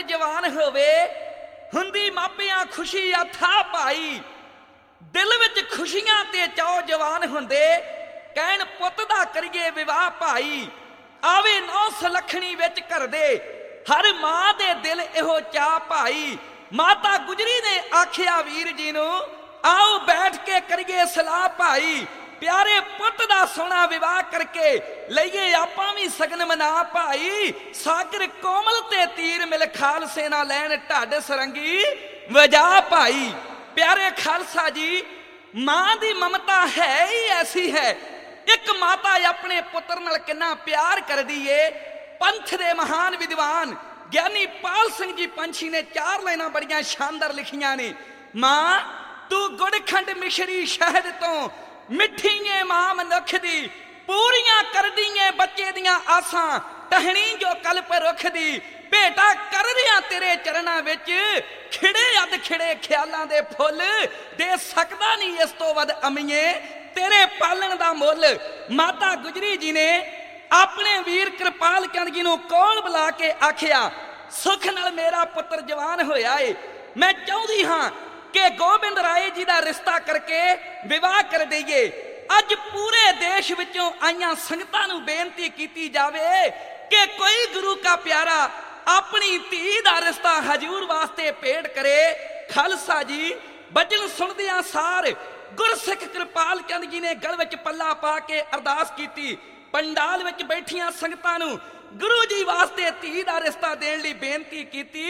जवान होवे हुंदी मापियां खुशी अथा पाई। दिल विच खुशियां ते चाओ जवान हुंदे कहण पुत दा करिए विवाह भाई। आवे नौ सलखणी विच कर दे हर मां दे दिल इहो चा भाई। माता गुजरी ने आखिया वीर जी नूं आओ बैठ के करिए सलाह भाई। प्यारे पुत दा सोना विवाह करके लईए आपां भी सगन मना भाई। सागर कोमल ते तीर मिल खालसे ना लैन ढाड सरंगी वजा भाई। प्यारे खालसा जी मां दी ममता है ही ऐसी है। एक माता अपने पुत्र नाल किन्ना प्यार कर दी है। पंथ दे महान विद्वान ज्ञानी पाल सिंह जी पंछी ने 4 लाइनां बड़ियां शानदार लिखियां ने। मां तू गुड़ खंड मिश्री शहद तो मिठीए मां मनुख दी पूरियां कर दीए बच्चे दियां आसां टहनी जो कल्प रुख दी। भेटा कर रिया तेरे चरणा विच खिड़े अद खिड़े ख्यालां दे फुल दे सकदा नहीं इस तो वध अमीए तेरे पालन दा मुल। माता गुजरी जी ने अपने वीर कृपाल चंद जी नूं कोल बुला के आखिया सुख नाल मेरा पुत्र जवान होया है। मैं चाहुंदी हां कि गोबिंद राय जी का रिश्ता करके विवाह कर दईए। अज पूरे देश विचों आईयां संगतां नूं बेनती कीती जावे कि कोई गुरु का प्यारा अपनी धी दा रिश्ता हजूर वास्ते भेंट करे। खालसा जी बचन सुनदियां सार गुरसिख कृपाल चंद जी ने गल विच पल्ला पा के अरदास कीती। पंडाल विच बैठियां संगतां नूं गुरु जी वास्ते धी दा रिश्ता देण लई बेनती कीती।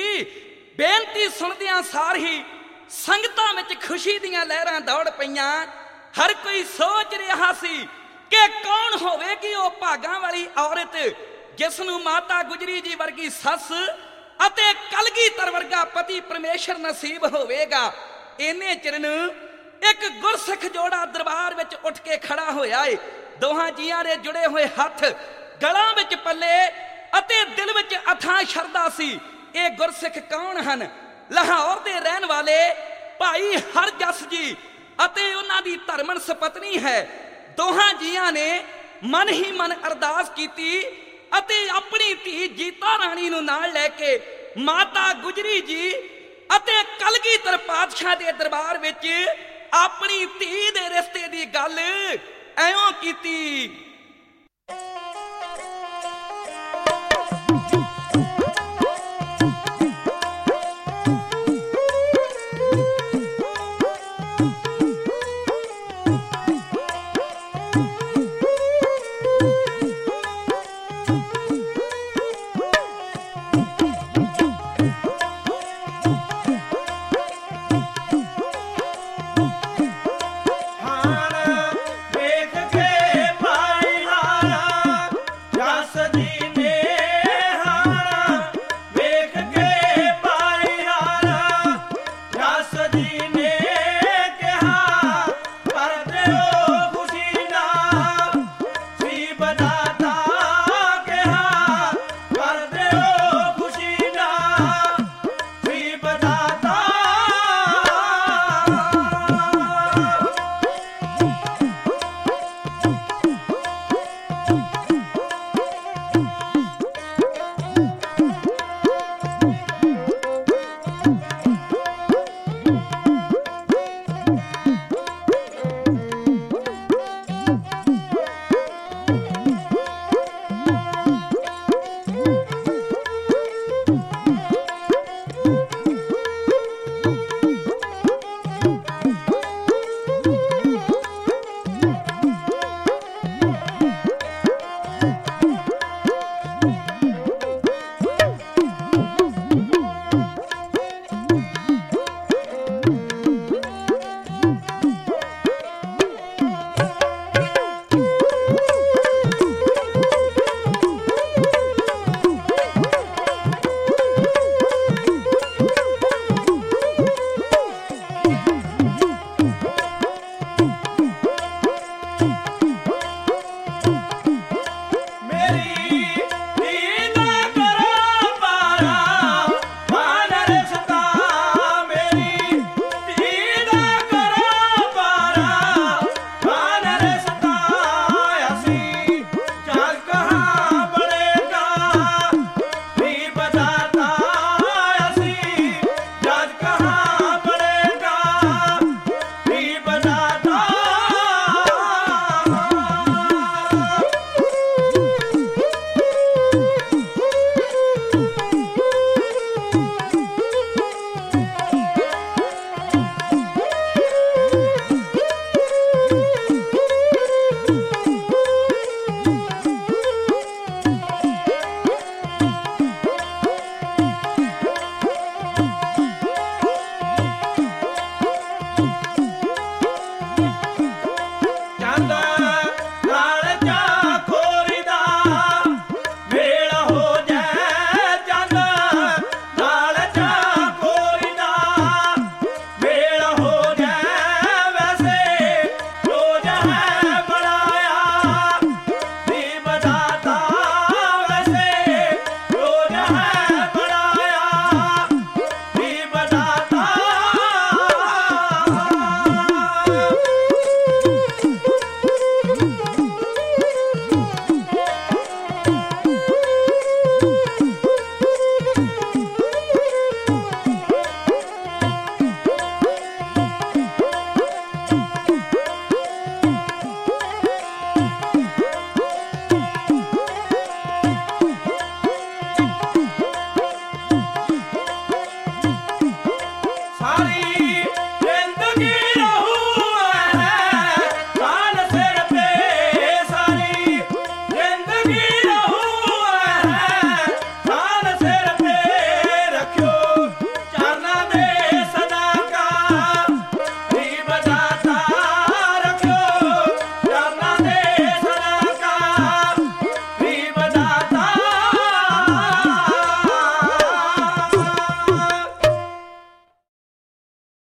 बेनती सुनदियां सार ही संगतां विच खुशी दीयां लहरां दौड़ पईयां। हर कोई सोच रहा सी कि कौन होवेगी ओ भागां वाली औरत जिस नूं माता गुजरी जी वर्गी सस अते कलगीधर वर्गा पति परमेश्वर नसीब होवेगा। इन्ने चिर नूं एक गुरसिख जोड़ा दरबार विच उठ के खड़ा होया है। दोहां जियां दे जुड़े हुए हथ गलां विच पल्ले अते दिल विच अथां शरदा सी। ये गुरसिख कौन हन? लाहौर दे रहन वाले भाई हरजस जी अते उन्हां दी धर्मन सपत्नी है। दोहां जियां ने मन ही मन अरदास कीती अते अपनी धी जीता राणी नूं नाल लैके माता गुजरी जी अते कलगीधर पातशाह दे दरबार विच अपनी धी दे रिश्ते दी गल ऐं कीती।